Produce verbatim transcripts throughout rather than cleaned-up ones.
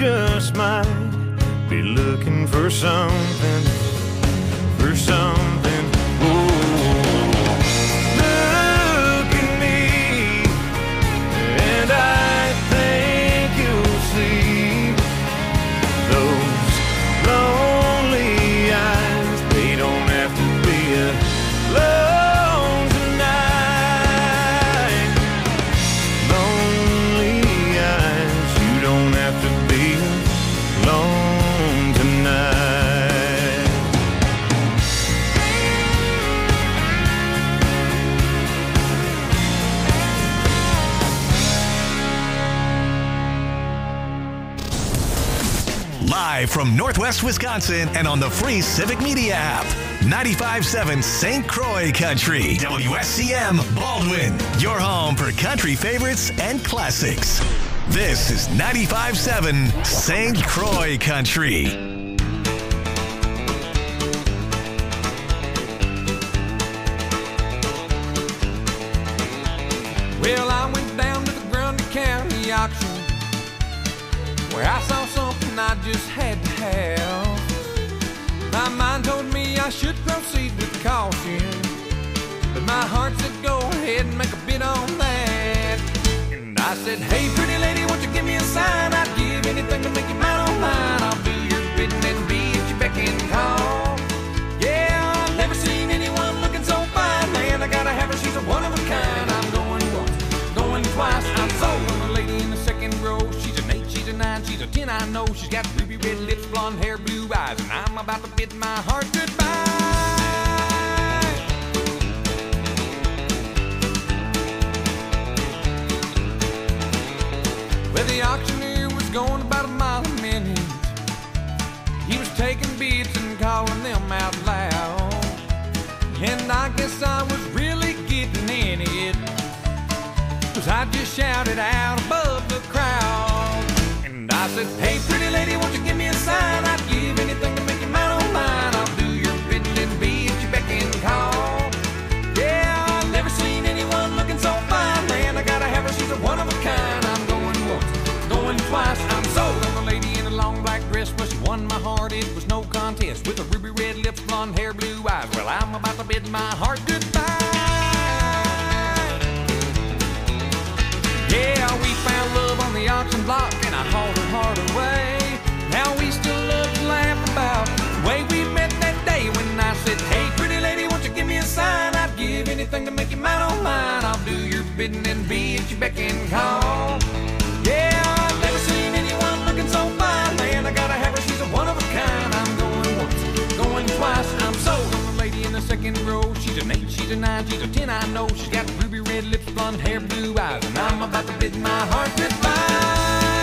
just might be looking for something, for something. Ooh. Look at me, and I think you'll see those lonely eyes. They don't have to be alone tonight. Lonely eyes, you don't have to be alone tonight. Live from Northwest Wisconsin and on the free Civic Media app. ninety-five point seven Saint Croix Country. W S C M Baldwin. Your home for country favorites and classics. This is ninety-five point seven Saint Croix Country. Well, I went down to the Grundy County auction where I saw something I just had to have. My mind told me I should proceed with caution, but my heart said go ahead and make a bid on that. And I said, hey, pretty lady, won't you give me a sign? I'd give anything to make you mine on mine. I'll do your bidding and be at your beck and call. Yeah, I've never seen anyone looking so fine, man. I gotta have her, she's a one of a kind. I'm going once, going twice. I'm sold on the lady in the second row. She's an eight, she's a nine, she's a ten, I know. She's got ruby red lips, blonde hair, blue eyes, and I'm about to bid my heart goodbye. Well, the auctioneer was going about a mile a minute. He was taking bids and calling them out loud. And I guess I was really getting in it, 'cause I just shouted out above the crowd. And I said, hey, pretty lady, won't you give me a sign? I'd give anything to make you mine on mine. I'll do your bidding and be at your beck and call. Yeah, I've never seen anyone looking so fine, man. I gotta have her, she's a one of a kind. I'm going once, going twice. I'm sold on the lady in a long black dress. Well, she won my heart, it was no contest. With her ruby red lips, blonde hair, blue eyes. Well, I'm about to bid my heart goodbye. Yeah, we found love on the auction block, and I hauled her heart away. Now we still love to laugh about the way we met that day when I said, hey, pretty lady, won't you give me a sign? I'd give anything to make you mine on mine. I'll do your bidding and be at your beck and call. Yeah, I've never seen anyone looking so fine, man. I gotta have her, she's a one of a kind. I'm going once, going twice. I'm sold on the lady in the second row. She's an eight, she's a nine, she's a ten, I know. She's got ruby red lips, blonde hair, blue eyes, and I'm about to bid my heart goodbye.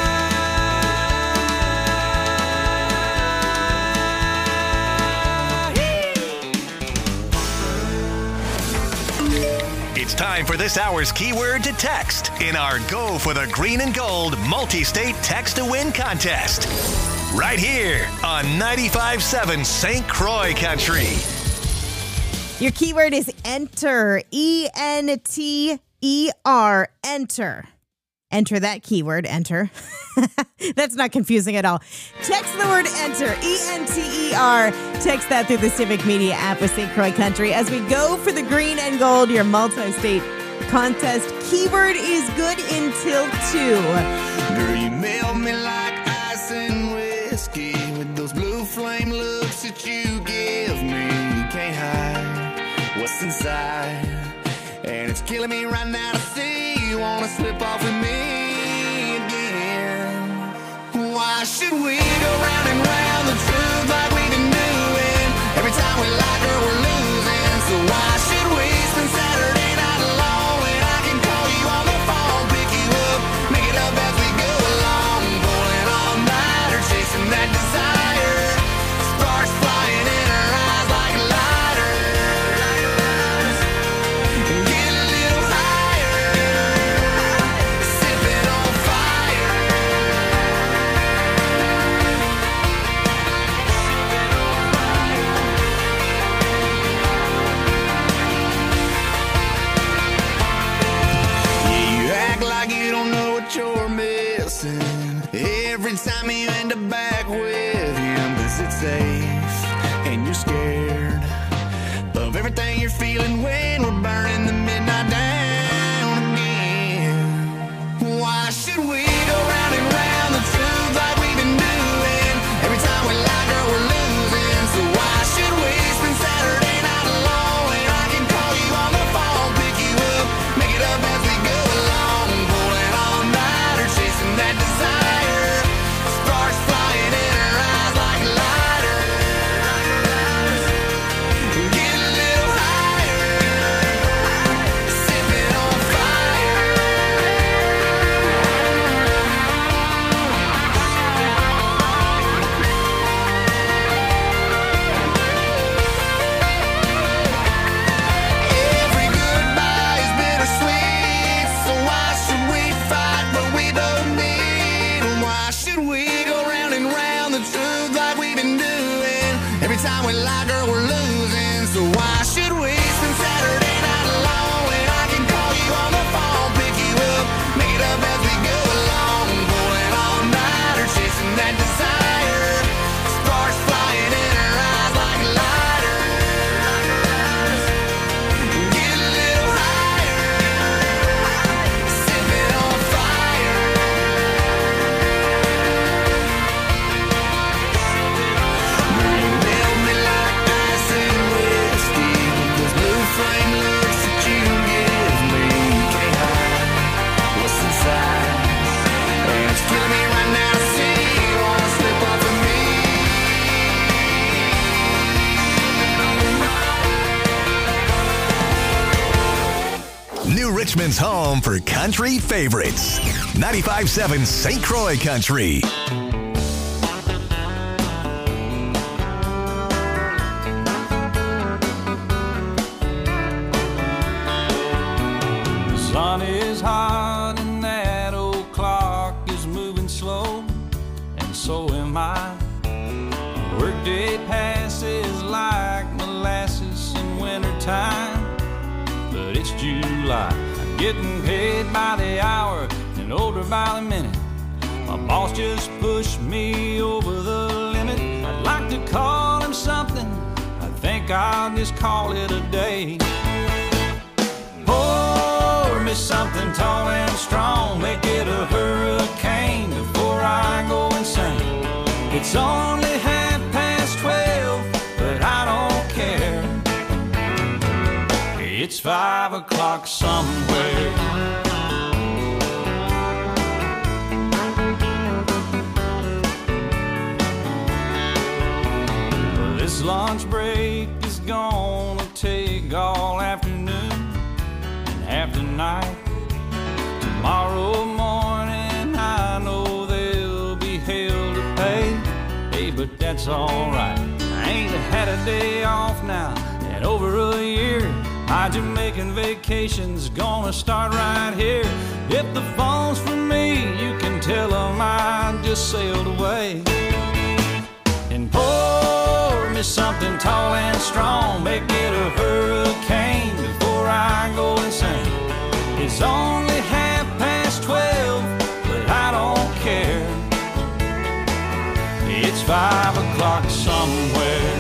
It's time for this hour's keyword to text in our Go for the Green and Gold multi-state text to win contest. Right here on ninety-five point seven Saint Croix Country. Your keyword is enter. E N T E R. Enter. Enter that keyword, enter. That's not confusing at all. Text the word enter, E N T E R. Text that through the Civic Media app with Saint Croix Country as we go for the green and gold, your multi-state contest. Keyword is good until two. Girl, you melt me like ice and whiskey with those blue flame looks that you give me. You can't hide what's inside, and it's killing me right now to see you wanna slip off with me again. Why should we go round and round the truth like we've been doing? Every time we like her, we're losing. So why should we spend Saturday night alone when I can call you on the phone, pick you up, make it up as we go along, pulling all nighter, chasing that desire, sparks flying in her eyes like lighters. Get a little higher, sipping on fire. every time you end up back with him. Cause it's safe and you're scared of everything you're feeling when we're burning the midnight down again. Why should we go round and round the truth like we've been doing? Every time we lie, girl, we're losing. So why should we spend Saturday night alone? And I can call you on the phone, pick you up, make it up as we go along, pulling all night or chasing that desire. Sparks flying in her eyes like lighters. Get a little higher, sipping on fire. Every goodbye is bittersweet, so why should we fight what we both need? And why should we go round and round the truth like we've been doing? Every time we lie, girl, we're losing. So why should we spend Saturday night alone when I can call you on the phone, pick you up, make it up as we go along, pulling all night or chasing that desire. Sparks flying in her eyes like lighters. Get a little higher, sipping on fire. You melt me like ice and whiskey with those blue flame looks that you give me. You can't hide what's inside, and it's killing me right now to see you wanna slip off of me. New Richmond's home for country favorites. ninety-five point seven Saint Croix Country. The sun is hot and that old clock is moving slow, and so am I. Workday passes like molasses in wintertime, but it's July. I'm getting paid by the hour and older by the minute. My boss just pushed me over the limit. I'd like to call him something, I think I'll just call it a day. Pour me something tall and strong, make it a hurricane before I go insane. It's only half past twelve, but I don't care. It's five o'clock somewhere. This lunch break is gonna take all afternoon and half the night. Tomorrow morning I know there'll be hell to pay. Hey, but that's alright. I ain't had a day off now in over a year. My Jamaican vacation's gonna start right here. If the phone's for me, you can tell them I just sailed away. And pour me something tall and strong, make it a hurricane before I go insane. It's only half past twelve, but I don't care. It's five o'clock somewhere.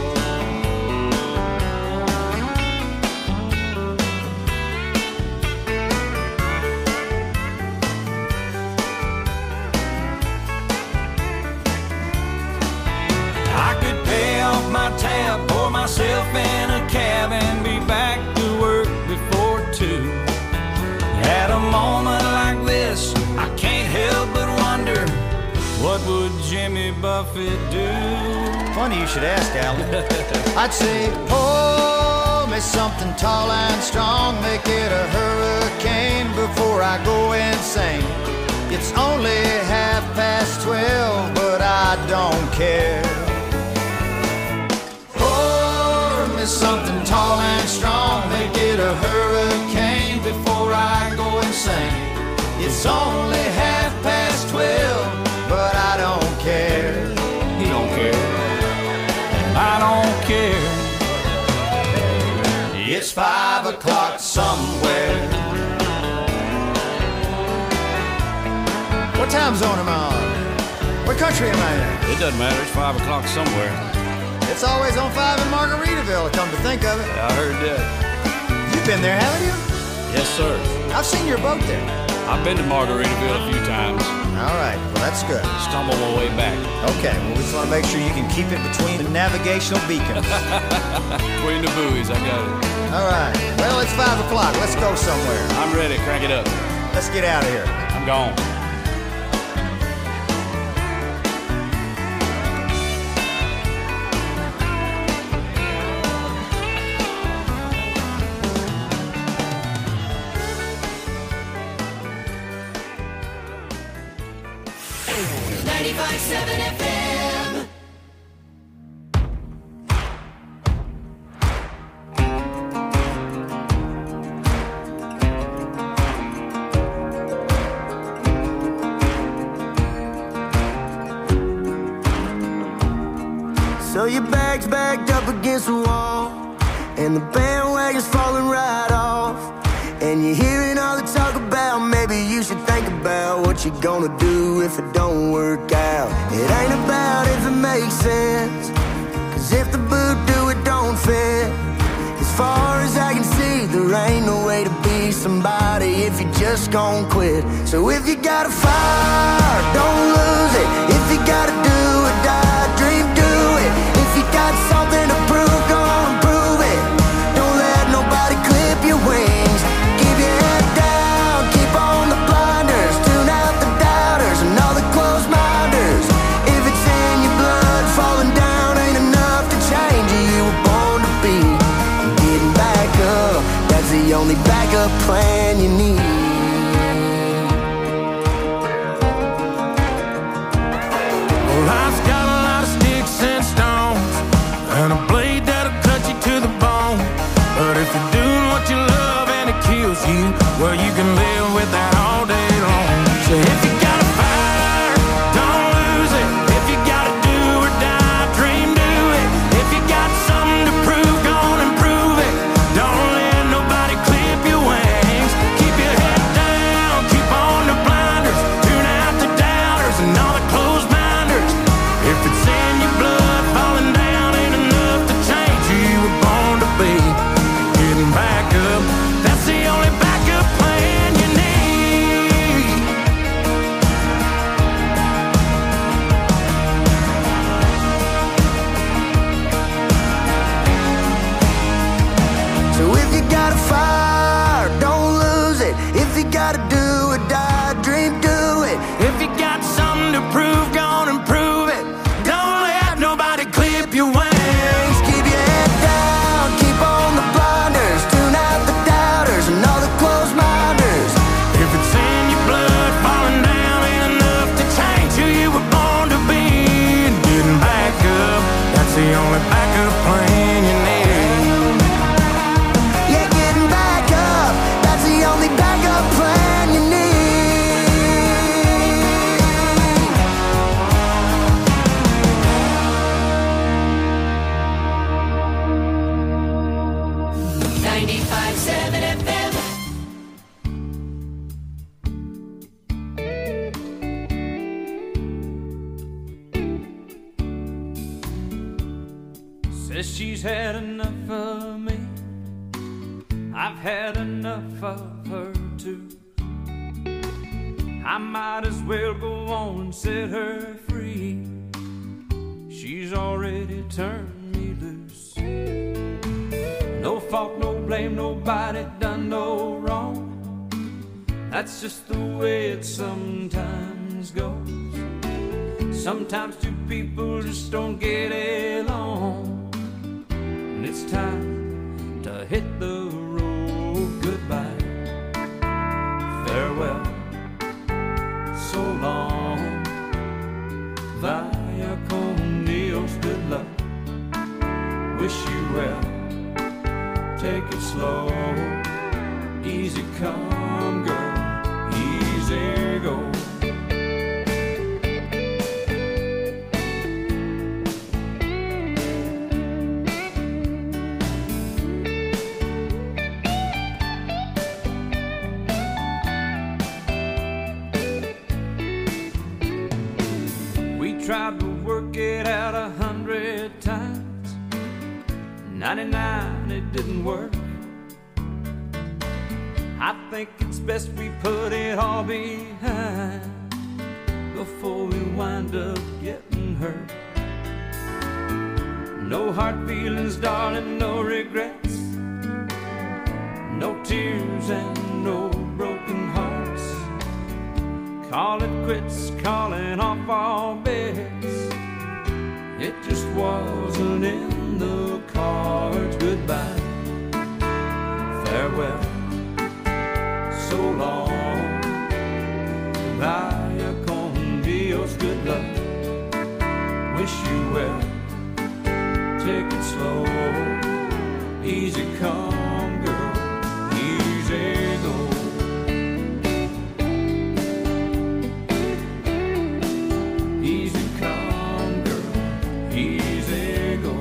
I could pay off my tab, pour myself in a cab, and be back to work before two. At a moment like this, I can't help but wonder, what would Jimmy Buffett do? Funny you should ask, Alan. I'd say, pour me something tall and strong, make it a hurricane before I go insane. It's only half past twelve, but I don't care. Pour me something tall and strong, make it a hurricane before I go insane. It's only half past twelve, but I don't care. He don't care, and I don't care. It's five o'clock somewhere. What time zone am I on? What country am I in? It doesn't matter. It's five o'clock somewhere. It's always on five in Margaritaville, come to think of it. Yeah, I heard that. You've been there, haven't you? Yes, sir. I've seen your boat there. I've been to Margaritaville a few times. All right, well, that's good. Stumbled my way back. Okay, well, we just want to make sure you can keep it between the navigational beacons. Between the buoys, I got it. All right, well, it's five o'clock. Let's go somewhere. I'm ready. Crank it up. Let's get out of here. I'm gone. ninety-five seven F M. So your bag's backed up against the wall, and the bandwagon's falling right off, and you're hearing all the talk about maybe you should think about what you're gonna do if it don't work out. It ain't about if it makes sense, cause if the boot do it don't fit. As far as I can see, there ain't no way to be somebody if you just gon' quit. So if you got a fire, don't lose it. If you gotta do or die, dream, do it. If you got something to prove, go on and prove it. Don't let nobody clip your wings. Keep your head down, keep on the blinders. Tune out the doubters and all the closed minders. If it's in your blood, falling down ain't enough to change you. You were born to be. Getting back up, that's the only backup plan you need. Well, life's got a lot of sticks and stones, and a blade that'll cut you to the bone. But if you're doing what you love and it kills you, well, you can live with that all day long. So if you got a fire, don't lose it. If you gotta do or die, dream, do it. If you got something to prove, go on and prove it. Don't let nobody clip your wings. Keep your head down, keep on the blinders. Tune out the doubters and all the closed minders. If it's in your blood, falling down ain't enough to change who you were born to be. Getting back up, that's the only backup plan you need. So if you got a fire, don't lose it. If you gotta do or die, dream, do it. If you got something to prove, go on and prove it. Don't let nobody clip your wings. Keep your head down, keep on the blinders. Tune out the doubters and all the closed minders. If it's in your blood, falling down ain't enough to change who you were born to be. And getting back up, that's the only backup plan you need. Yeah, getting back up, that's the only backup plan you need. ninety-five seven F M. Says she's had enough of me. I've had enough of her too. I might as well go on and set her free. She's already turned me loose. No fault, no blame, nobody done no wrong. That's just the way it sometimes goes. Sometimes two people just don't get along, and it's time to hit the road. Goodbye, farewell, so long. Vaya con Dios, good luck. Wish you well. Take it slow. Easy come, girl. Easy go. We tried to work it out a hundred times. ninety-nine, it didn't work. I think it's best we put it all behind before we wind up getting hurt. No hard feelings, darling, no regrets, no tears and no broken hearts. Call it quits, calling off all bets. It just wasn't in the cards. Goodbye, farewell, so long. Vaya con Dios, good luck. Wish you well. Take it slow, easy come, girl, easy go. Easy come, girl, easy go.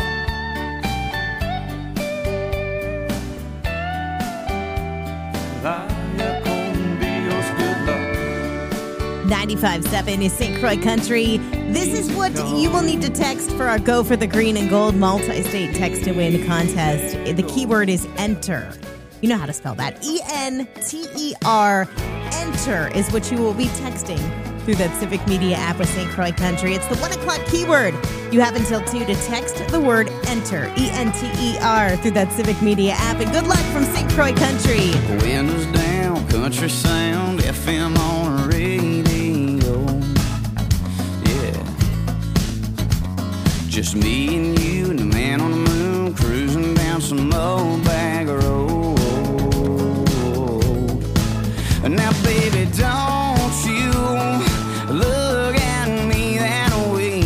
Vaya con Dios, good luck. ninety-five point seven is Saint Croix Country. This is what you will need to text for our Go for the Green and Gold multi-state text to win contest. The keyword is enter. You know how to spell that. E N T E R. Enter is what you will be texting through that Civic Media app with Saint Croix Country. It's the one o'clock keyword. You have until two to text the word enter, E N T E R, through that Civic Media app. And good luck from Saint Croix Country. Windows down, country sound, F M on the radio. Just me and you and the man on the moon, cruising down some old bag road. Now, baby, don't you look at me that way,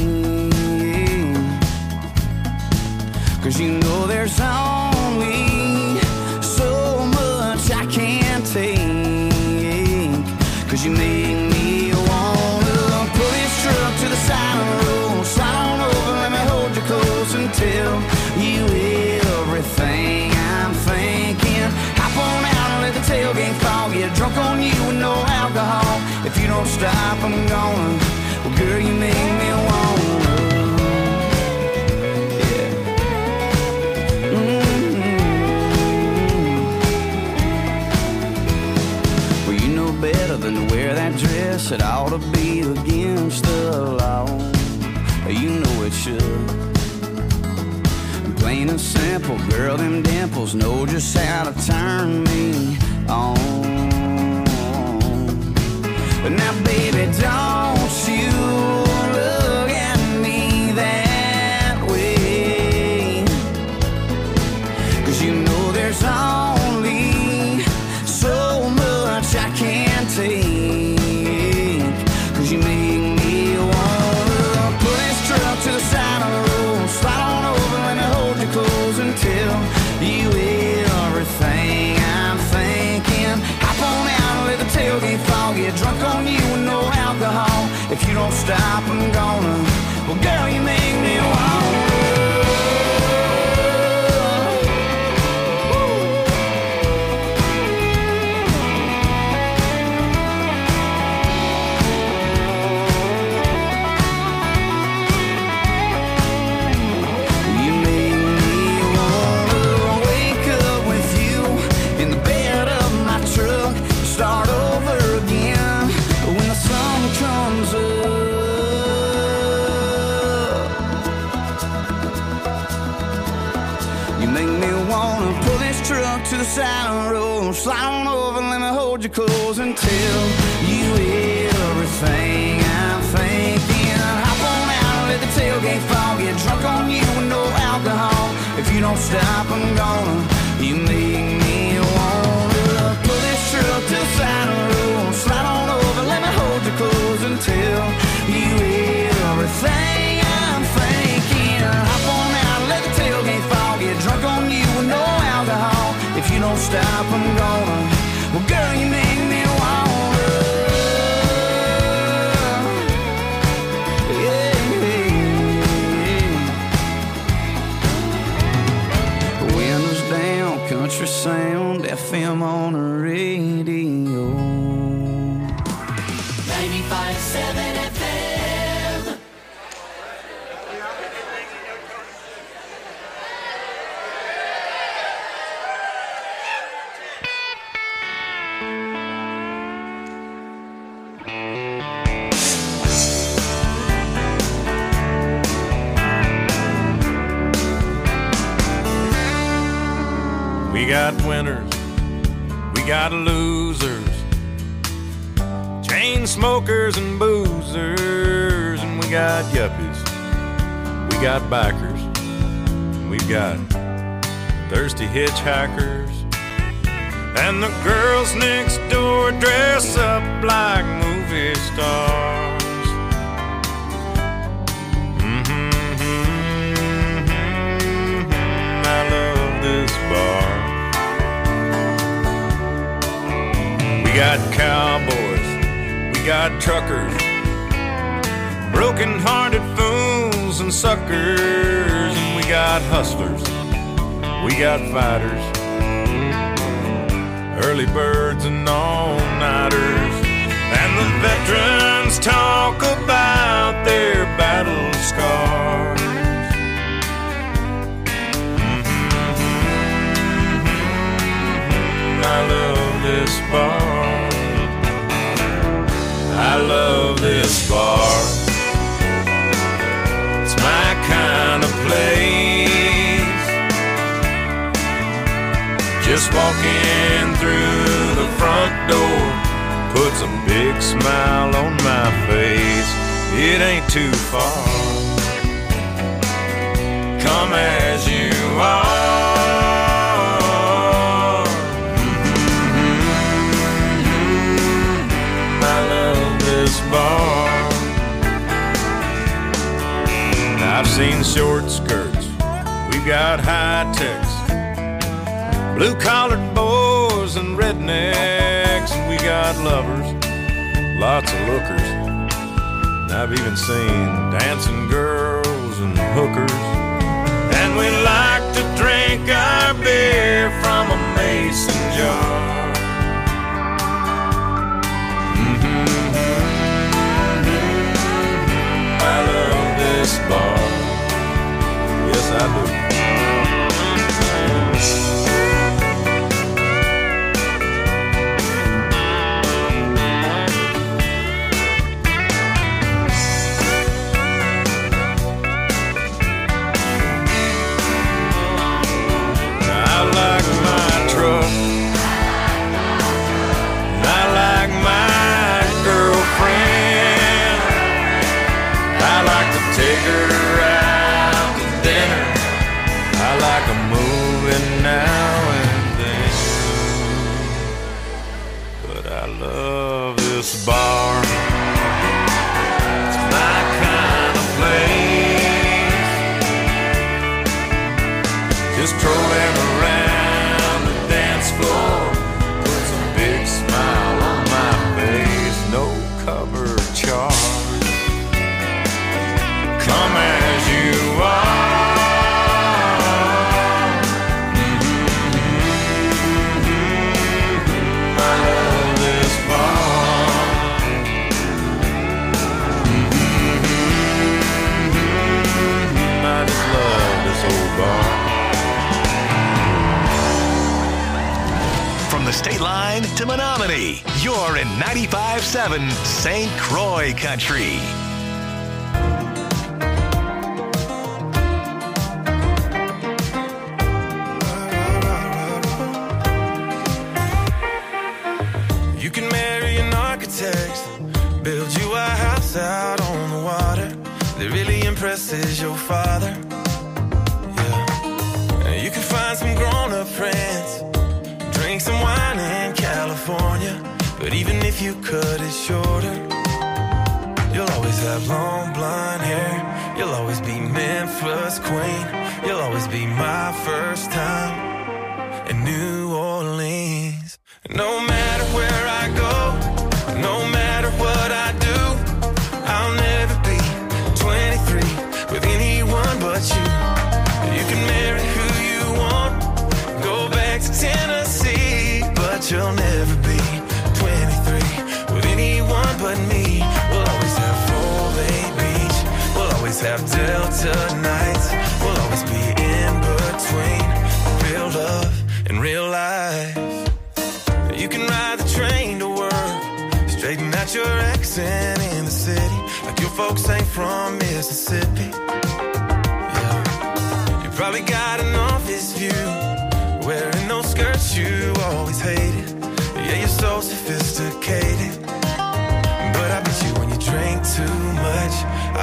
'cause you know there's only so much I can't take, 'cause you make me wanna pull this truck to the side of the road, slide on over, let me hold you close and tell you everything I'm thinking. Hop on out and let the tailgate fall, get drunk on you with no alcohol. If you don't stop, I'm gonna, well, girl, you make me wanna. Yeah. Mm-hmm. Well, you know better than to wear that dress. It ought to be against the law. You know it should. Plain and simple, girl, them dimples know just how to turn me on. Now, baby, don't you look at me that way, 'cause you know there's only so much I can't take, 'cause you make me wanna pull this truck to the side of the road, slide on over, let me hold you close and tell you everything I'm thinking. Hop on out and let the tailgate fall, get drunk on you with no alcohol. If you don't stop, I'm gonna, well, girl, you make me wanna. Start over again when the sun comes up. You make me wanna pull this truck to the side of the road, slide on over, let me hold you close and tell you everything I'm thinking. Hop on out and let the tailgate fall, get drunk on you with no alcohol. If you don't stop, I'm gonna, you make me wanna pull this truck to the side of the road, slide on over, let me hold you close and tell you everything I'm thinking. Hop on out and let the tailgate fall, get drunk on you with no alcohol. If you don't stop, I'm gonna, well, girl, you make me wanna. Yeah, yeah. Windows down, country sound, F M on the radio. ninety-five point seven F M. got winners, we got losers, chain smokers and boozers, and we got yuppies, we got bikers, and we've got thirsty hitchhikers, and the girls next door dress up like movie stars. We got cowboys, we got truckers, broken-hearted fools and suckers, and we got hustlers, we got fighters, early birds and all-nighters, and the veterans talk about their battle scars. I love this bar. I love this bar. It's my kind of place. Just walking through the front door puts a big smile on my face. It ain't too far. Come as you are. Bar. I've seen short skirts, we've got high techs, blue-collared boys and rednecks, and we got lovers, lots of lookers, and I've even seen dancing girls and hookers, and we like to drink our beer from a mason jar. Bar. Yes, I do. I like my truck. I like my girlfriend. I like to take her out to dinner. I like a movie now and then. But I love this bar. It's my kind of place. Just strolling around the dance floor puts a big smile on my face. No cover charge. Come as you are. Mm-hmm. I love this bar. Mm-hmm. I just love this old bar. From the state line to Menominee, you're in ninety-five seven Saint Croix Country. Build you a house out on the water that really impresses your father. Yeah. And you can find some grown-up friends, drink some wine in California. But even if you cut it shorter, you'll always have long blonde hair. You'll always be Memphis queen. You'll always be my first time in New Orleans. No matter where I go, no matter what I do, I'll never be twenty-three with anyone but you. You can marry who you want, go back to Tennessee, but you'll never be twenty-three with anyone but me. We'll always have Full Bay Beach, we'll always have Delta nights, we'll always be in between real love and real life. You can ride the train to work, straighten out your accent in the city, like your folks ain't from Mississippi. Yeah. You probably got an office view, wearing those skirts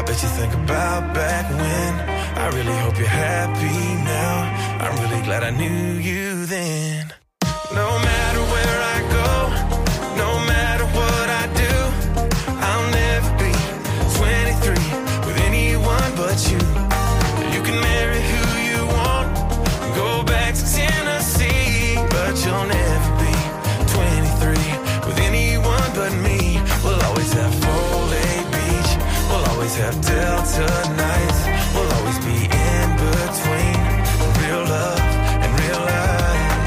bet you think about back when. I really hope you're happy now. I'm really glad I knew you then. No matter where I go, no matter what I do, I'll never be twenty-three with anyone but you. You can marry who you want, go back to Tennessee, but you'll never be twenty-three with anyone but me. We'll always have Foley Beach, we'll always have Delta nights, we'll always be in between real love and real life.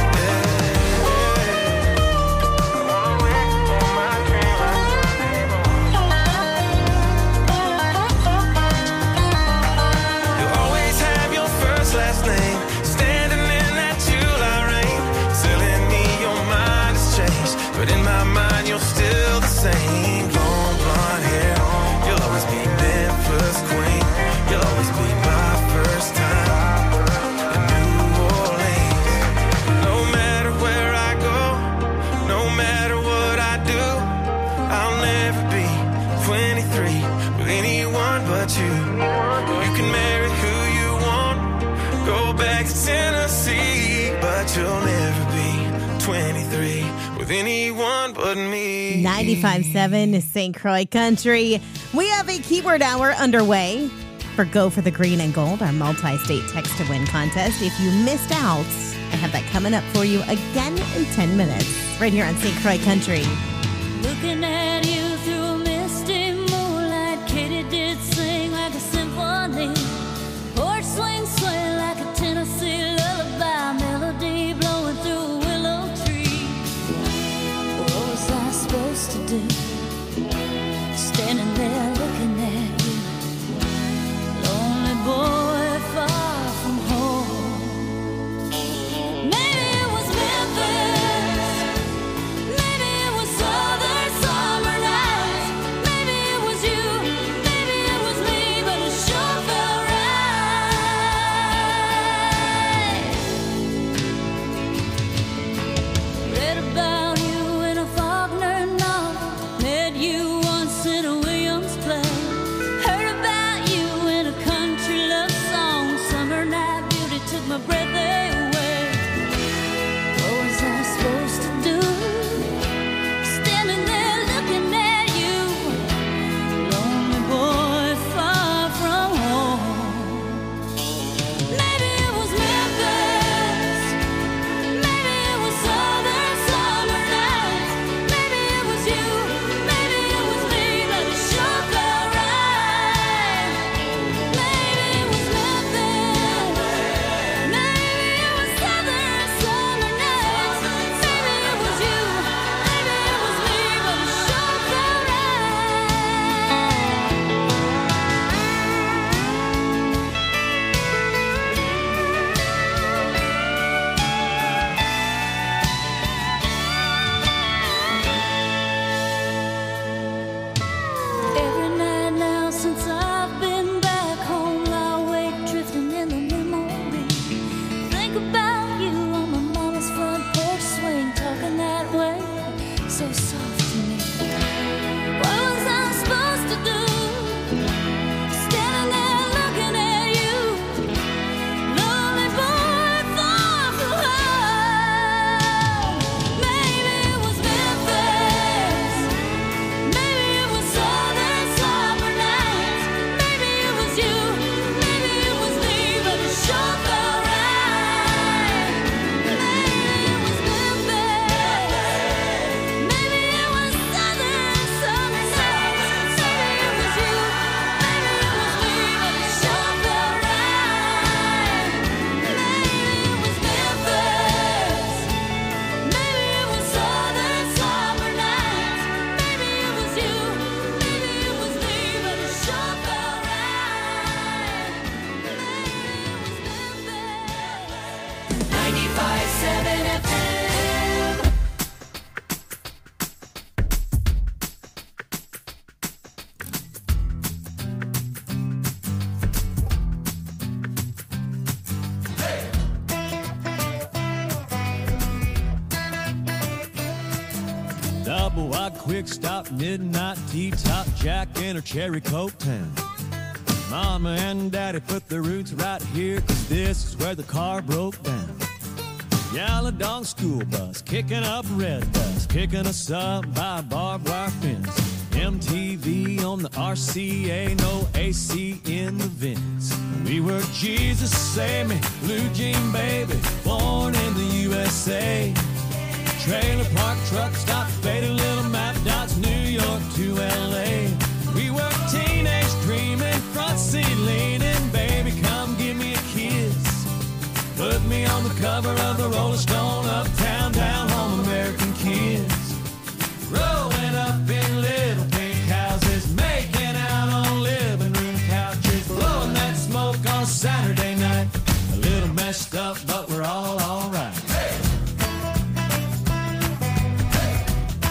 But in my mind, you're still the same. Long blonde hair, you'll always be Memphis queen. You'll always be my first time in New Orleans. No matter where I go, no matter what I do, I'll never be twenty-three with anyone but you. You can marry who you want, go back to Tennessee, but you'll never be twenty-three with anyone but me. ninety-five point seven Saint Croix Country. We have a keyword hour underway for Go for the Green and Gold, our multi-state text-to-win contest. If you missed out, I have that coming up for you again in ten minutes, right here on Saint Croix Country. Looking at you through a misty moonlight, Katie did sing like a symphony. Porch swing, swing like a Tennessee lullaby, melody blowing through a willow tree. What was I supposed to do? Standing there looking at you, lonely boy far from home. Maybe it was Memphis, maybe it was southern summer nights, maybe it was you, maybe it was me, but it sure felt right. Read about you in a Faulkner novel, met you once in a Williams play, heard about you in a country love song, summer night beauty took my breath away. What was I supposed to do? Standing there looking at you, lonely boy far from home. Maybe it was Memphis, maybe it was southern summer nights, maybe it was you, maybe it was me, but it sure felt right. Maybe it was Memphis, maybe it was southern summer nights, maybe it was you, maybe it was me, but it sure felt right. Every night now since I've been back home, I wake drifting in the memory. Think about you on my mama's front porch swing, talking that way, so soft to me. What was I supposed to do? Standing there looking at you, lonely boy far from home. Maybe it was Memphis, maybe it was southern summer nights, maybe it was you, maybe it was me, but it sure felt right. Maybe it was Memphis, maybe it was southern summer nights, maybe it was you, maybe it was me, but it sure felt right. Maybe it was Memphis, maybe it was southern summer nights, maybe it was you, maybe it was me, but it sure felt right. Maybe it was Memphis. ninety-five point seven F M. Double wide quick stop, midnight tea top, Jack and her cherry Coke town. Mama and Daddy put their roots right here, 'cause this is where the car broke down. Yellow dog school bus, kicking up red bus, picking us up by barbed wire fence. M T V on the R C A, no A C in the vents. We were Jesus Save Me, Blue Jean Baby, born in the U S A. Trailer park truck stop, faded little map dots, New York to L A. We were teenage dreaming, front seat leaning, baby come give me a kiss. Put me on the cover of the Rolling Stone, uptown, down home, American kids. Growing up in little pink houses, making out on living room couches, blowing that smoke on Saturday night. A little messed up, but we're all alright. Hey! Hey!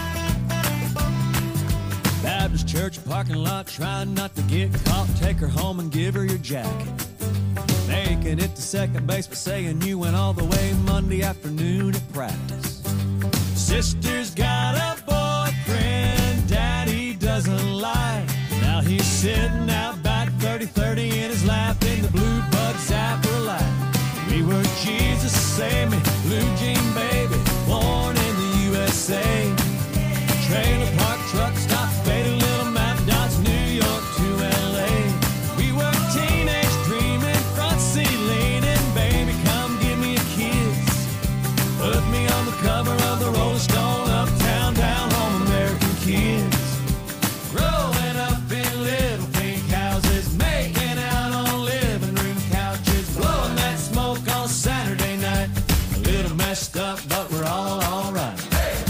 Baptist church parking lot, trying not to get caught. Take her home and give her your jacket. Making it to second base, but saying you went all the way Monday afternoon at practice. Sister's got a boyfriend Daddy doesn't like. Now he's sitting out back, thirty thirty in his lap, in the blue bug zapper light. We were Jesus Save Me, Blue Jean Baby, born in the U S A. Trailer park truck stop, faded little map dots, New York to L A. We were teenage dreaming, front seat leaning, baby come give me a kiss. Put me on the cover of the Rolling Stone, uptown, down home, American kids. Growing up in little pink houses, making out on living room couches, blowing that smoke on Saturday night. A little messed up, but we're all alright.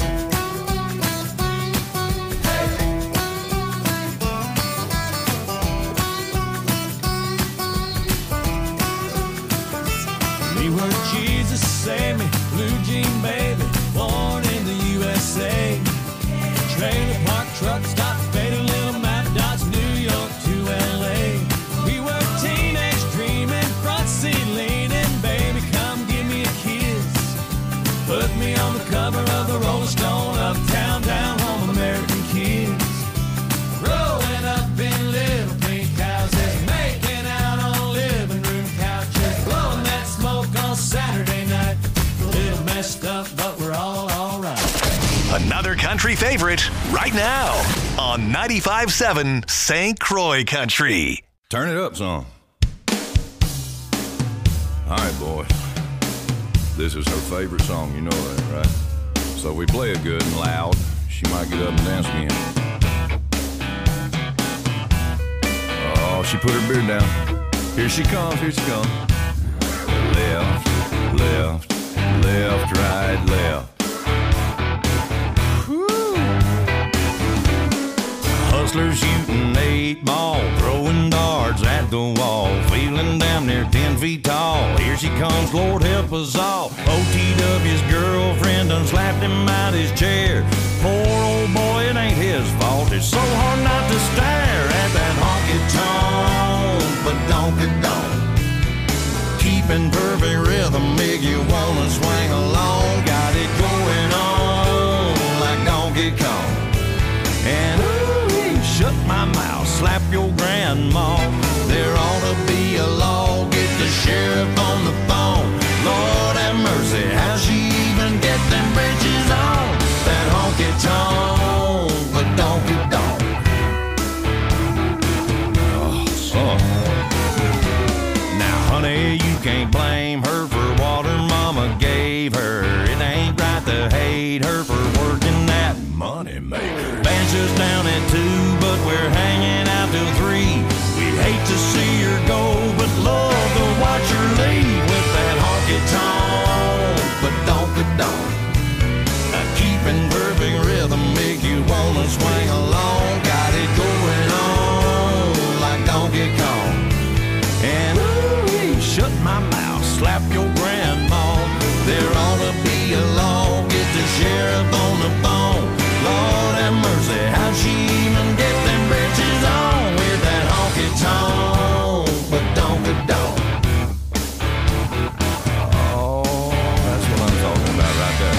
We were Jesus Save Me, Blue Jean Baby, born in the U S A. Trailer park truck stop, faded little map dots, New York to L A. We were teenage dreaming, front seat leaning, baby come give me a kiss. Put me on the cover of the Rolling Stone, uptown, down home, American kids. Growing up in little pink houses, making out on living room couches, blowing that smoke on Saturday night. A little messed up, but we're all alright. Another country favorite right now on ninety-five point seven Saint Croix Country. Turn it up some. All right, boys. This is her favorite song, you know that, right? So we play it good and loud. She might get up and dance again. Oh, she put her beard down. Here she comes, here she comes. Left, left, left, right, left. Hustlers shooting eight ball, throwing darts at the wall, feeling damn near ten feet tall. Here she comes, Lord help us all. O T W's girlfriend done slapped him out his chair. Poor old boy, it ain't his fault. It's so hard not to stare at that honky-tonk, but donky-donk. Keeping perfect rhythm, make you wanna swing along. Got it going on like Donkey Kong. And ooh, shut my mouth, slap your grandma. There ought to be a law, get the sheriff on the phone. Lord have mercy, how'd she even get them britches on? That honky-tonk, but donky-donk. Oh, son. Now, honey, you can't blame her for what her mama gave her. It ain't right to hate her for working that money maker. Bench us down at two, but we're hanging out till three. We'd hate to see her go, but love to watch her leave with that honky-tonk, but donky-donk. Now keeping perfect rhythm make you wanna swing along. Got it going on like Donkey Kong. And ooh, shut my mouth, slap your grandma. There ought to be a law, get the sheriff on the phone. Lord have mercy, how'd she even get them britches on with that honky-tonk, but donky-donk. Oh, that's what I'm talking about right there.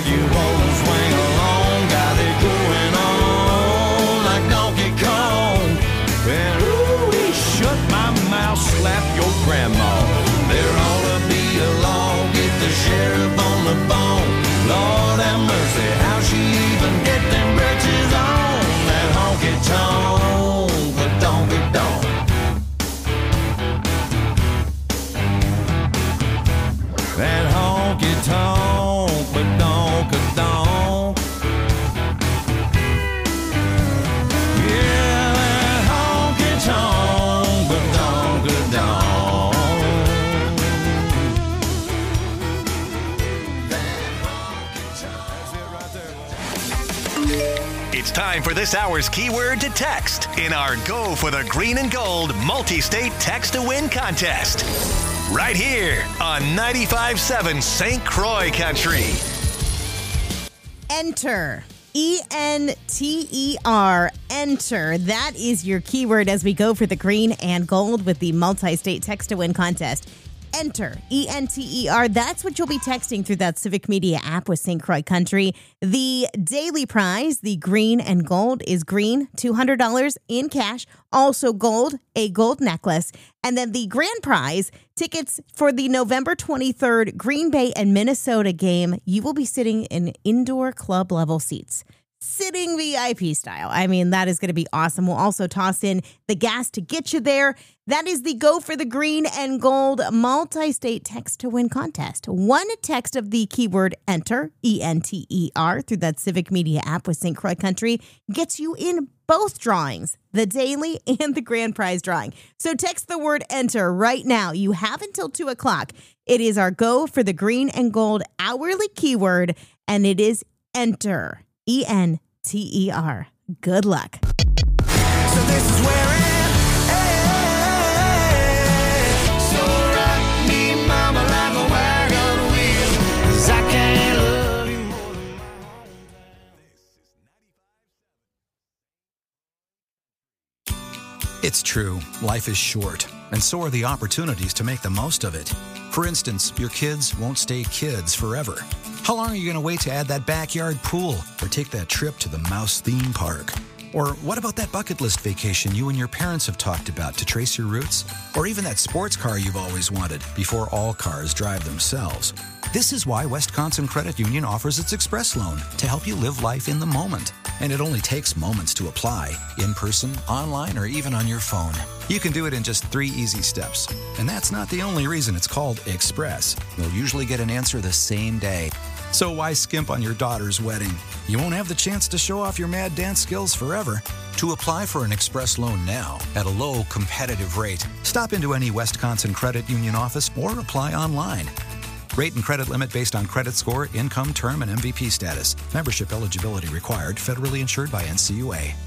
make you wanna swing along. Got it going on like Donkey Kong. Well, ooh, shut my mouth, slap your grandma. There ought to be a law, get the sheriff on the phone. Lord have mercy, how she even get them britches on? That honky tonk, but donkey donk. That honky tonk, but donkey donk. Yeah, that honky tonk, but donkey donk. It's time for this hour's keyword to text in our Go for the Green and Gold multi-state text to win contest. Right here on ninety-five point seven Saint Croix Country. Enter. E N T E R. Enter. That is your keyword as we go for the green and gold with the multi-state text to win contest. Enter. E N T E R. That's what you'll be texting through that Civic Media app with Saint Croix Country. The daily prize, the green and gold, is green, two hundred dollars in cash. Also gold, a gold necklace. And then the grand prize, tickets for the November twenty-third Green Bay and Minnesota game. You will be sitting in indoor club level seats. Sitting V I P style. I mean, that is going to be awesome. We'll also toss in the gas to get you there. That is the Go for the Green and Gold multi-state text to win contest. One text of the keyword enter, E N T E R, through that Civic Media app with Saint Croix Country gets you in both drawings, the daily and the grand prize drawing. So text the word enter right now. You have until two o'clock. It is our Go for the Green and Gold hourly keyword, and it is enter. E N T E R. Good luck. So this is where it is. So rock me, mama, like a wagon wheel. 'Cause I can't love you more than It's true, life is short, and so are the opportunities to make the most of it. For instance, your kids won't stay kids forever. How long are you going to wait to add that backyard pool or take that trip to the Mouse theme park? Or what about that bucket list vacation you and your parents have talked about to trace your roots? Or even that sports car you've always wanted before all cars drive themselves? This is why Wisconsin Credit Union offers its Express Loan to help you live life in the moment. And it only takes moments to apply, in person, online, or even on your phone. You can do it in just three easy steps. And that's not the only reason it's called Express. You'll usually get an answer the same day. So why skimp on your daughter's wedding? You won't have the chance to show off your mad dance skills forever. To apply for an Express Loan now at a low, competitive rate, stop into any Wisconsin Credit Union office or apply online. Rate and credit limit based on credit score, income, term, and M V P status. Membership eligibility required. Federally insured by N C U A.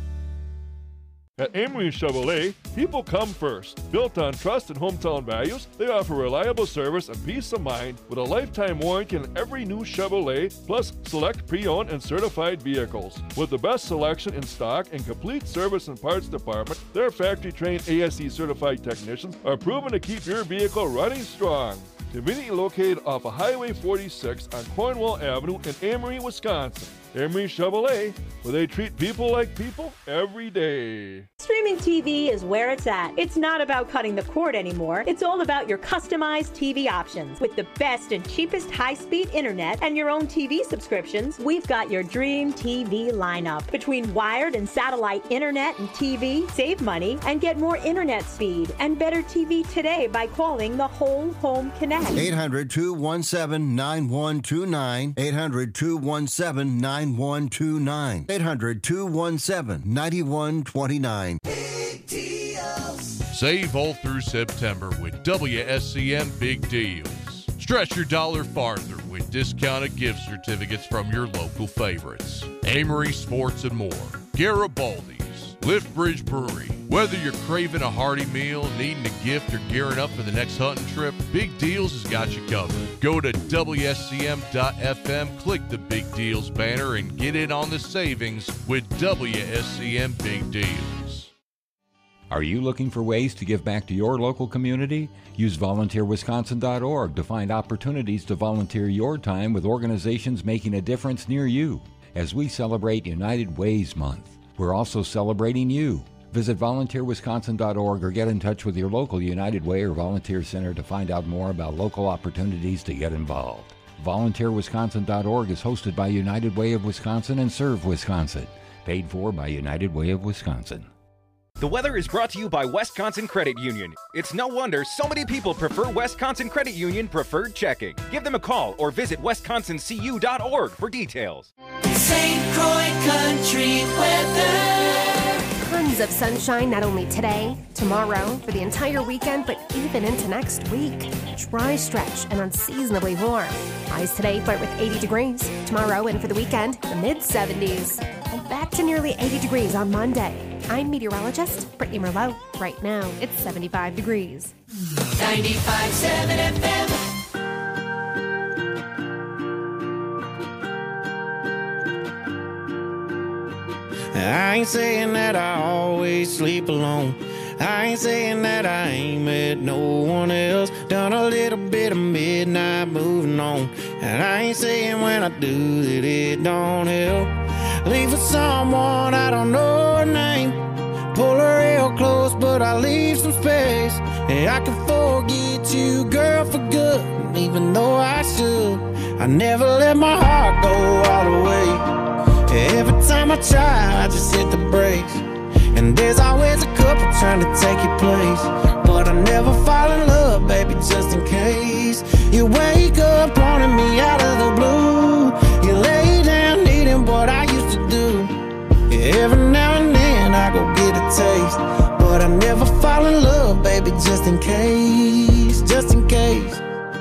At Amory Chevrolet, people come first. Built on trust and hometown values, they offer reliable service and peace of mind with a lifetime warranty on every new Chevrolet, plus select pre-owned and certified vehicles. With the best selection in stock and complete service and parts department, their factory-trained A S E certified technicians are proven to keep your vehicle running strong. Conveniently located off of Highway forty-six on Cornwall Avenue in Amory, Wisconsin. Amory Chevrolet, where they treat people like people every day. Streaming T V is where it's at. It's not about cutting the cord anymore. It's all about your customized T V options. With the best and cheapest high-speed internet and your own T V subscriptions, we've got your dream T V lineup. Between wired and satellite internet and T V, save money and get more internet speed and better T V today by calling the Whole Home Connect. eight hundred, two one seven, nine one two nine. eight hundred, two one seven, nine one two nine. eight hundred, two one seven, nine one two nine. Save all through September with W S C M Big Deals. Stretch your dollar farther with discounted gift certificates from your local favorites. Amory Sports and more. Garibaldi's. Liftbridge Brewery. Whether you're craving a hearty meal, needing a gift, or gearing up for the next hunting trip, Big Deals has got you covered. Go to W S C M dot F M, click the Big Deals banner, and get in on the savings with W S C M Big Deals. Are you looking for ways to give back to your local community? Use volunteer wisconsin dot org to find opportunities to volunteer your time with organizations making a difference near you. As we celebrate United Ways Month, we're also celebrating you. Visit volunteer wisconsin dot org or get in touch with your local United Way or volunteer center to find out more about local opportunities to get involved. volunteer wisconsin dot org is hosted by United Way of Wisconsin and Serve Wisconsin. Paid for by United Way of Wisconsin. The weather is brought to you by Wisconsin Credit Union. It's no wonder so many people prefer Wisconsin Credit Union Preferred Checking. Give them a call or visit wisconsin c u dot org for details. Saint Croix Country Weather. Tons of sunshine not only today, tomorrow, for the entire weekend, but even into next week. Dry stretch and unseasonably warm. Highs today flirt with eighty degrees. Tomorrow and for the weekend, the mid seventies. And back to nearly eighty degrees on Monday. I'm meteorologist Brittany Merlot. Right now, it's seventy-five degrees. ninety-five point seven F M. I ain't saying that I always sleep alone. I ain't saying that I ain't met no one else. Done a little bit of midnight moving on. And I ain't saying when I do that it don't help. Leave with someone I don't know her name. Pull her real close, but I leave some space. And I can forget you, girl, for good. Even though I should, I never let my heart go all the way. Every time I try, I just hit the brakes. And there's always a couple trying to take your place. But I never fall in love, baby, just in case. You wake up wanting me out of the blue. You lay down needing what I used to do. Every now and then I go get a taste. But I never fall in love, baby, just in case. Just in case.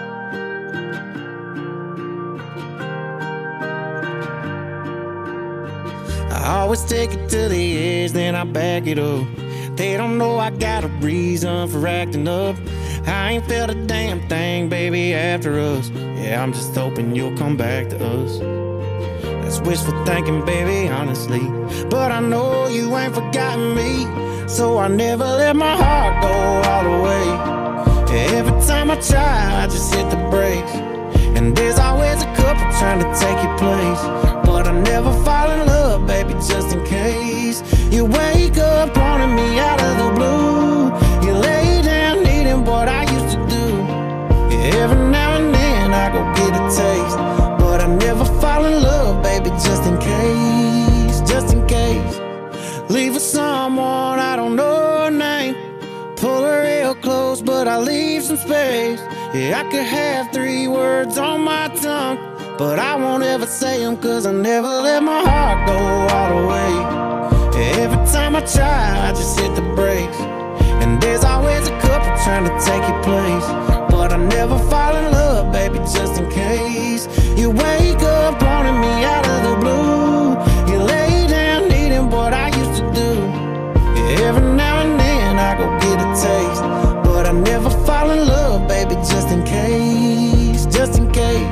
I always take it to the edge, then I back it up. They don't know I got a reason for acting up. I ain't felt a damn thing, baby, after us. Yeah, I'm just hoping you'll come back to us. That's wishful thinking, baby, honestly. But I know you ain't forgotten me. So I never let my heart go all the way. Every time I try, I just hit the brakes. And there's always a couple trying to take your place. But I never fall in love, baby, just in case. You wake up wanting me out of the blue. You lay down needing what I used to do. Every now and then I go get a taste. But I never fall in love, baby, just in case. Just in case. Leave with someone I don't know her name. Pull her real close, but I leave some space. Yeah, I could have three words on my tongue, but I won't ever say them, cause I never let my heart go all the way. Every time I try, I just hit the brakes. And there's always a couple trying to take your place. But I never fall in love, baby, just in case. You wake up wanting me out of the blue. You lay down needing what I used to do. Every now and then I go get a taste. But I never fall in love, baby, just in case. Just in case.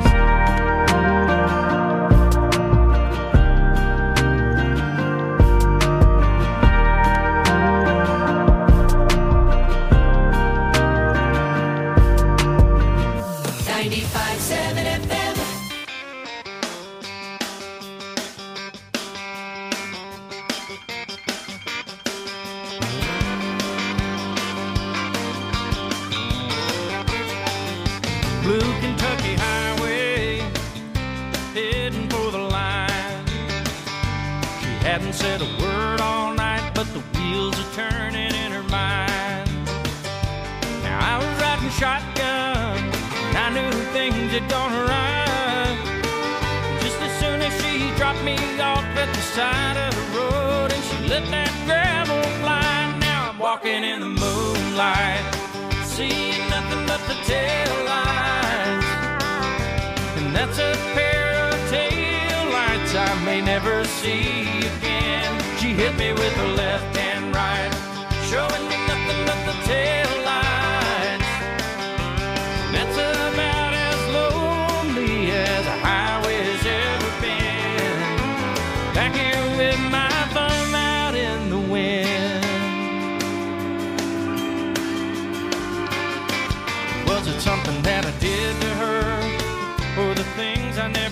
Said a word all night, but the wheels are turning in her mind. Now I was riding shotgun, and I knew things had gone right. Just as soon as she dropped me off at the side of the road, and she let that gravel fly. Now I'm walking in the moonlight, seeing nothing but the tail lights. And that's a pair of tail lights I may never see again. She hit me with her left and right, showing me nothing but the tail lights. That's about as lonely as a highway's ever been. Back here with my thumb out in the wind.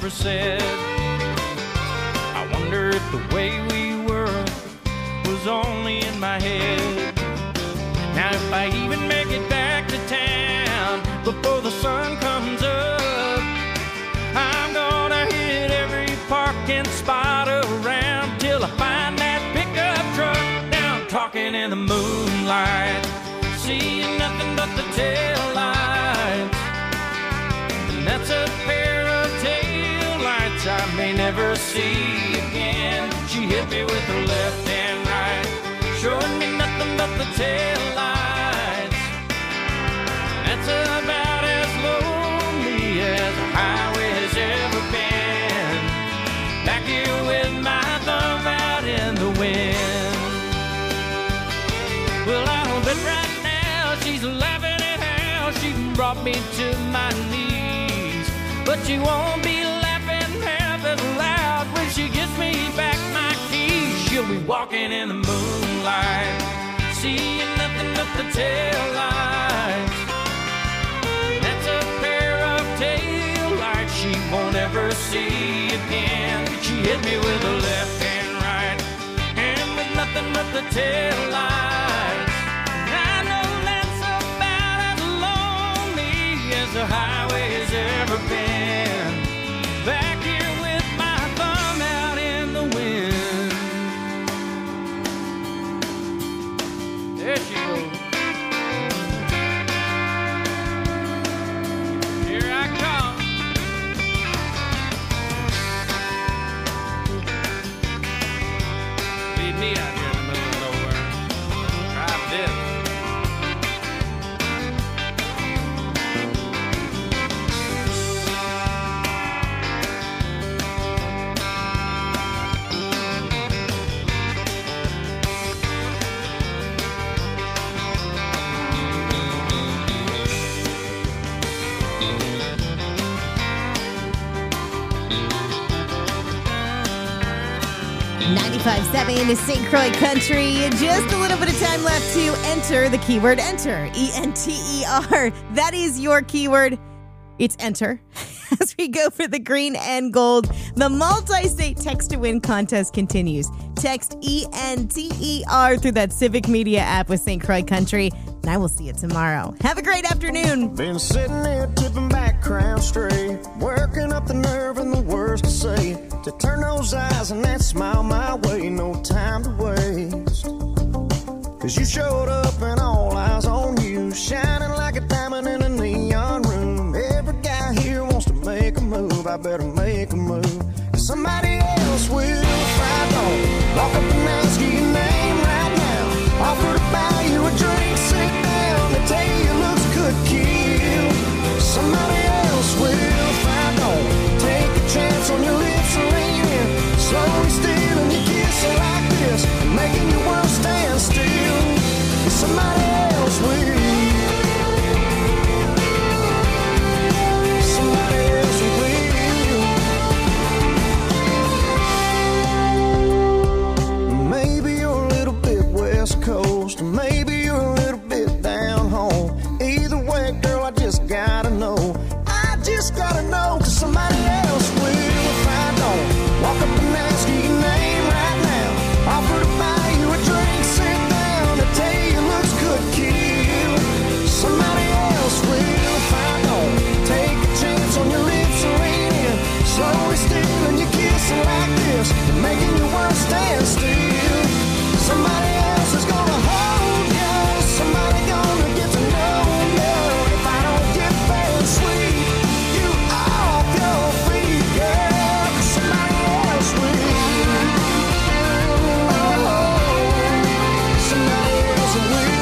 never said. I wonder if the way we were was only in my head. Now if I even make it back to town before the sun comes up, I'm gonna hit every parking spot around till I find that pickup truck. Now I'm talking in the moonlight, seeing nothing but the taillights. And that's a pair of taillights I may never see again. She hit me with her left and right, showing me nothing but the taillights. That's about as lonely as a highway has ever been. Back here with my thumb out in the wind. Well, I don't bet right now she's laughing at how she brought me to my knees. But she won't be laughing half as loud when she gives me back my keys. She'll be walking in the moonlight, seeing nothing but the taillights. That's a pair of taillights she won't ever see again. She hit me with a left and right, and with nothing but the taillights. I know that's about as lonely as the highway has ever been. Back here with my thumb out in the wind. There she goes. Here I come. Leave me out here in the middle of nowhere. Drive this. ninety-five seven Saint Croix Country. Just a little bit of time left to enter the keyword enter. E N T E R. That is your keyword. It's enter. As we go for the green and gold, the multi-state text to win contest continues. Text E N T E R through that Civic Media app with Saint Croix Country, and I will see you tomorrow. Have a great afternoon. Been sitting there tipping back, crown straight, working up the nerve and the words to say, to turn those eyes and that smile my way. No time to waste, 'cause you showed up and all eyes on you, shining like a diamond in a neon room. Every guy here wants to make a move. I better make a move, 'cause somebody else will if I don't. Walk up and ask you your name right now, offer to buy you a drink, sit down, they tell you your looks could kill. Somebody else will if I don't. Take a chance on your lips and lean in, slowly stealing your kiss like this, making your world stand still. Somebody else will. Somebody else will. Maybe you're a little bit West Coast, maybe you're a little bit down home. Either way, girl, I just gotta know. I just gotta know, 'cause somebody else will if I don't. Walk up and ask you your name right now, offer to buy you a drink, sit down, to tell you your looks could kill. Somebody else will if I don't. Take a chance on your lips and lean in, slowly stealing your kissing like this, making your world stand still. Somebody else is gonna hold you, somebody gonna get to know you. If I don't get fair and sweet, you off your feet, girl, 'cause somebody else will. Oh, somebody else will.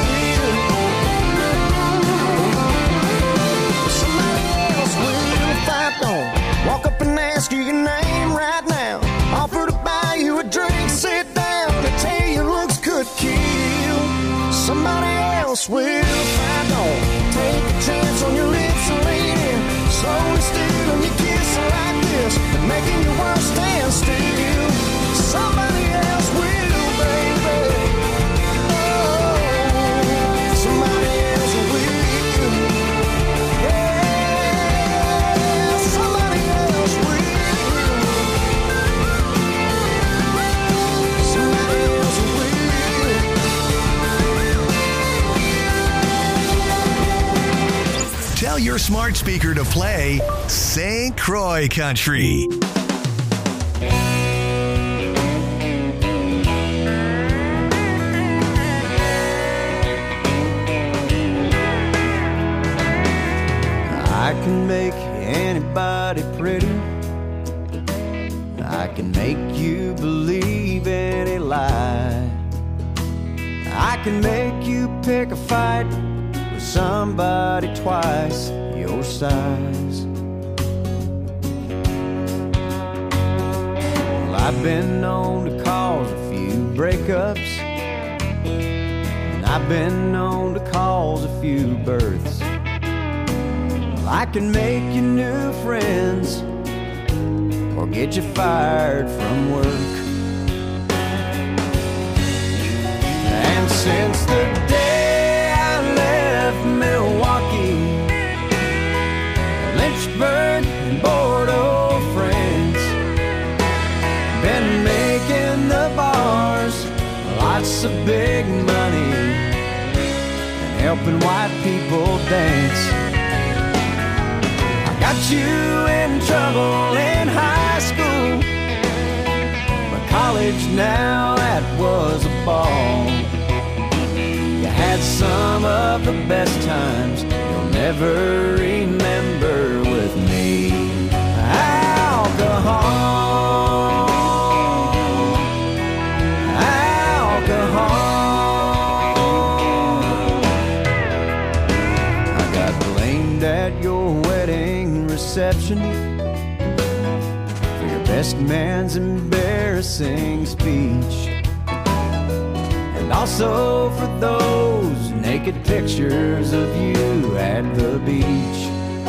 Somebody else will if I don't. Walk up and ask you your name right now, offer to buy you a drink, sit down, and tell you looks could kill. Somebody else will if I don't. Take a chance on your lips and lean in, slowly stealing your kiss like this, making your world stand still. Somebody else will, baby. Oh, somebody else will. Yeah, somebody else will. smart speaker to play Saint Croix Country. I can make anybody pretty. I can make you believe any lie. I can make you pick a fight with somebody twice your size. Well, I've been known to cause a few breakups, and I've been known to cause a few births. Well, I can make you new friends or get you fired from work. And since the day I left Milwaukee, Lynchburg and Bordeaux, France, been making the bars lots of big money and helping white people dance. I got you in trouble in high school, but college now, that was a ball. You had some of the best times you'll never remember with me. Alcohol, alcohol. I got blamed at your wedding reception for your best man's embarrassing speech, and also for those naked pictures of you at the beach.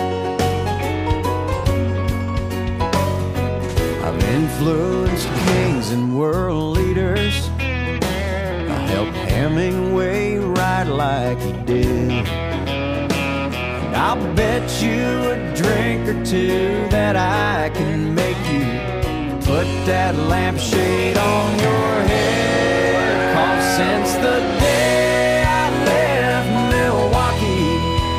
I've influenced kings and world leaders. I helped Hemingway write like he did. And I'll bet you a drink or two that I can make you put that lampshade on your head. 'Cause since the day I left Milwaukee,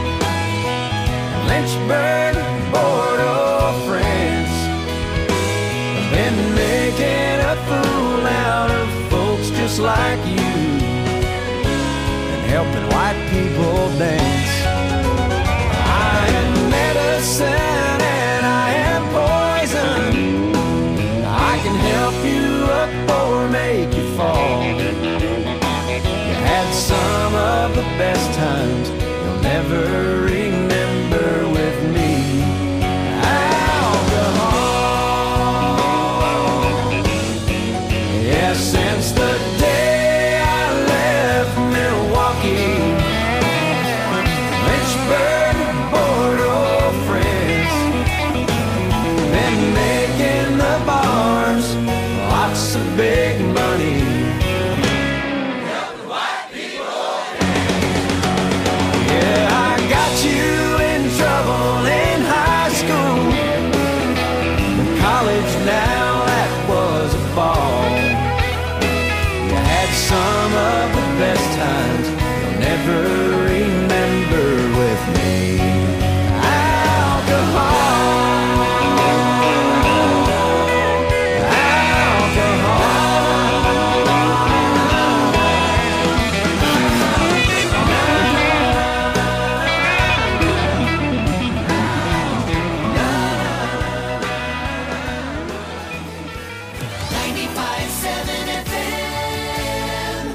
Lynchburg, Bordeaux, France, I've been making a fool out of folks just like you and helping white people dance. I am medicine and I am poison. I can help you up or make you fall. You had some of the best times you'll never remember with me. Alcohol. Yeah, since the day I left Milwaukee, Lynchburg, Bordeaux, France, been making the bars lots of big money. Yeah, I got you in trouble in high school, in college now, that was a ball. You had some of the best times you'll never remember with me. ninety-five seven F M.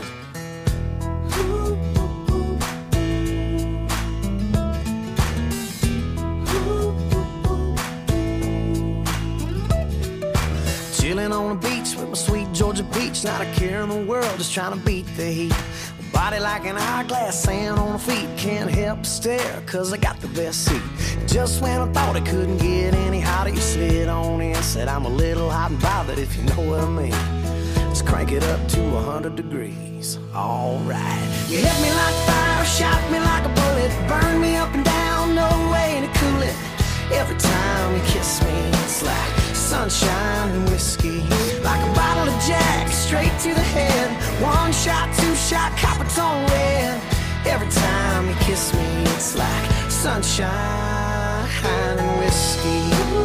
Chilling on the beach with my sweet Georgia peach, not a care in the world, just trying to beat the heat. Body like an hourglass, sand on the feet, can't help but stare, cause I got the best seat. Just when I thought it couldn't get any hotter, you slid on in, said I'm a little hot and bothered, if you know what I mean. Let's crank it up to one hundred degrees, alright. You hit me like fire, shot me like a bullet, burn me up and down, no way to cool it. Every time you kiss me, it's like sunshine and whiskey, like a bottle of Jack, straight to the head. One shot, two shot, copper tone red. Every time you kiss me, it's like sunshine and whiskey.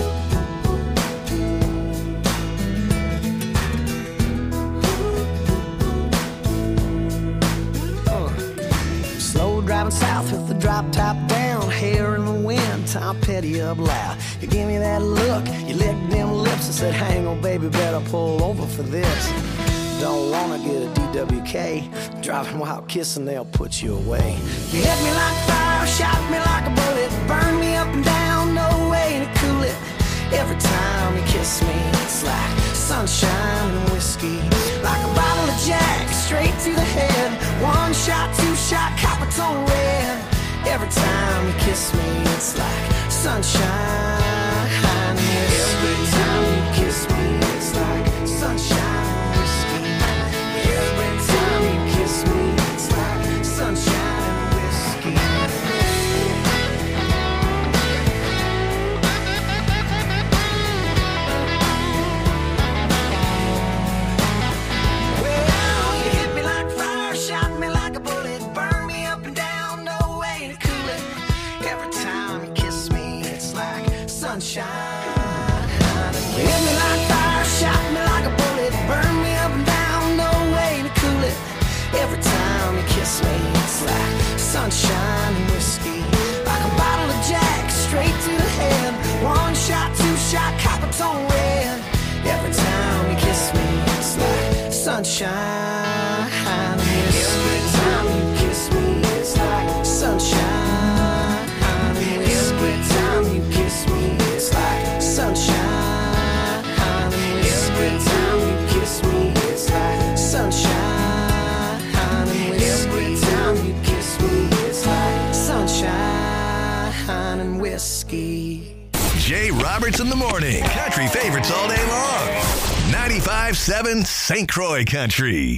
Uh. Slow driving south with the drop top down, hair in the wind, Tom Petty up loud. You give me that look, you licked them lips and said, hang on baby, better pull over for this. Don't wanna get a D W K, driving while kissing, they'll put you away. You hit me like fire, shot me like a bullet, burn me up and down, no way to cool it. Every time you kiss me, it's like sunshine and whiskey. Like a bottle of Jack, straight to the head. One shot, two shot, copper tone red. Every time you kiss me, it's like sunshine and whiskey. Every time you kiss me, it's like sunshine. Every time you kiss me, it's like sunshine and whiskey. Well, you hit me like fire, shot me like a bullet, burn me up and down, no way to cool it. Every time you kiss me, it's like sunshine. You hit me like fire, shot me like a bullet, burn me up and down, no way to cool it. Every time you kiss me, it's like sunshine and whiskey. Like a bottle of Jack, straight to the head. One shot, two shot, copper tone red. Every time you kiss me, it's like sunshine and whiskey. Every time you kiss me, it's like sunshine and whiskey. Every time you kiss me, it's like sunshine and whiskey. Every time you kiss me, it's like sunshine and whiskey. Every time you kiss me, it's like sunshine and whiskey. Jay Roberts in the morning. Country favorites all day long. ninety-five point seven Saint Croix Country.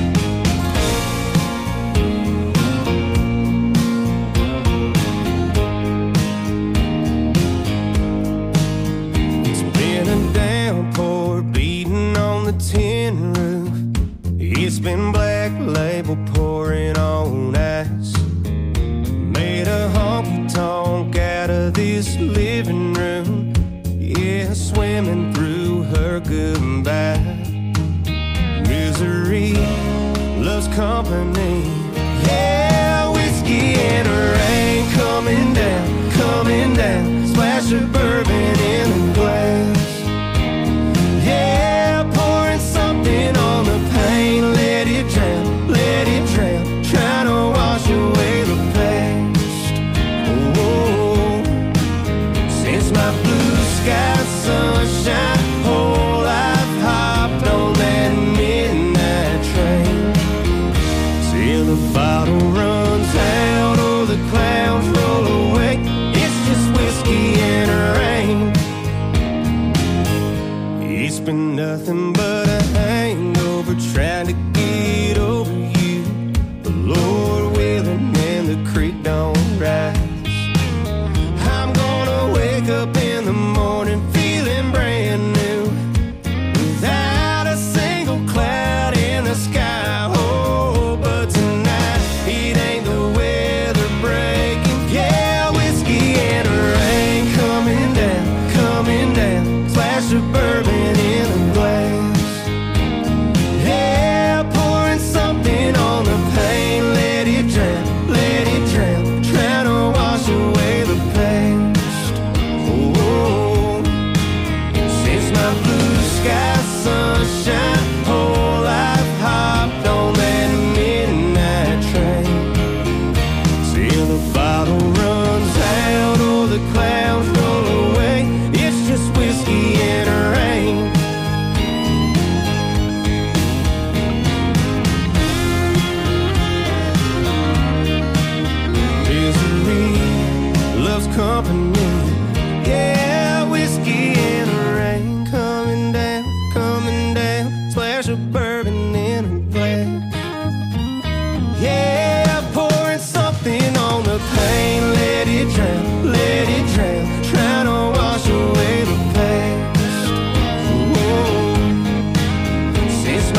It's been a downpour beating on the tin roof. It's been Black Label pouring on ice. Made a honky-tonk out of this living room. Yeah, swimming through her goodbye. Misery loves company. Yeah, whiskey and rain coming down, coming down. Splash of bourbon in the glass. Yeah, pouring something on the pain. Let it drown, let it drown. Trying to wash away the past. Oh, since my blue sky sunshine, whole life hopped on that midnight train. Till the bottle runs out or the clouds roll away. It's just whiskey and rain. It's been nothing but a hangover trying to